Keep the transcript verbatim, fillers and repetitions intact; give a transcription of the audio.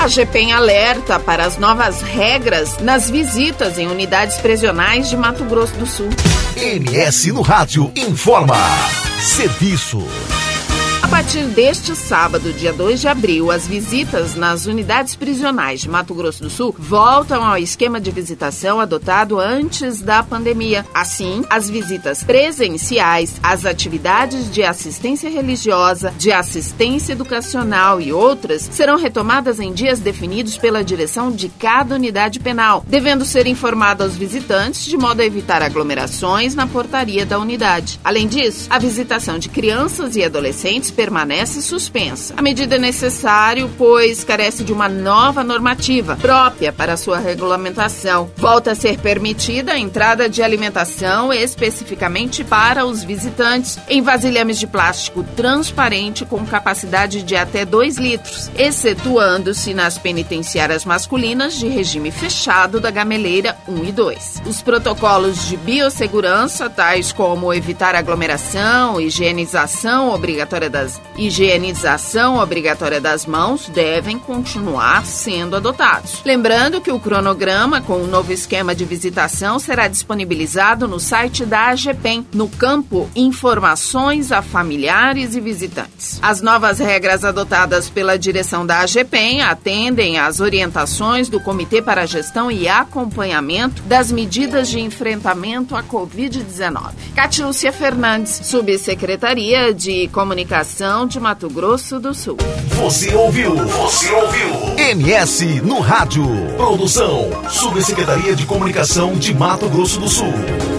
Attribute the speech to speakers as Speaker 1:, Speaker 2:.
Speaker 1: A AGEPEM alerta para as novas regras nas visitas em unidades prisionais de Mato Grosso do Sul.
Speaker 2: M S no Rádio informa. Serviço.
Speaker 1: A partir deste sábado, dia dois de abril, as visitas nas unidades prisionais de Mato Grosso do Sul voltam ao esquema de visitação adotado antes da pandemia. Assim, as visitas presenciais, as atividades de assistência religiosa, de assistência educacional e outras serão retomadas em dias definidos pela direção de cada unidade penal, devendo ser informado aos visitantes de modo a evitar aglomerações na portaria da unidade. Além disso, a visitação de crianças e adolescentes permanece suspensa. A medida é necessária, pois carece de uma nova normativa própria para sua regulamentação. Volta a ser permitida a entrada de alimentação especificamente para os visitantes em vasilhames de plástico transparente com capacidade de até dois litros, excetuando-se nas penitenciárias masculinas de regime fechado da Gameleira um e dois. Os protocolos de biossegurança, tais como evitar aglomeração, higienização obrigatória das higienização obrigatória das mãos devem continuar sendo adotados. Lembrando que o cronograma com o novo esquema de visitação será disponibilizado no site da AGEPEM, no campo Informações a Familiares e Visitantes. As novas regras adotadas pela direção da AGEPEM atendem às orientações do Comitê para a Gestão e Acompanhamento das Medidas de Enfrentamento à covid dezenove. Catiúcia Fernandes, Subsecretaria de Comunicação de Mato Grosso do Sul.
Speaker 2: Você ouviu? Você ouviu? M S no Rádio. Produção, Subsecretaria de Comunicação de Mato Grosso do Sul.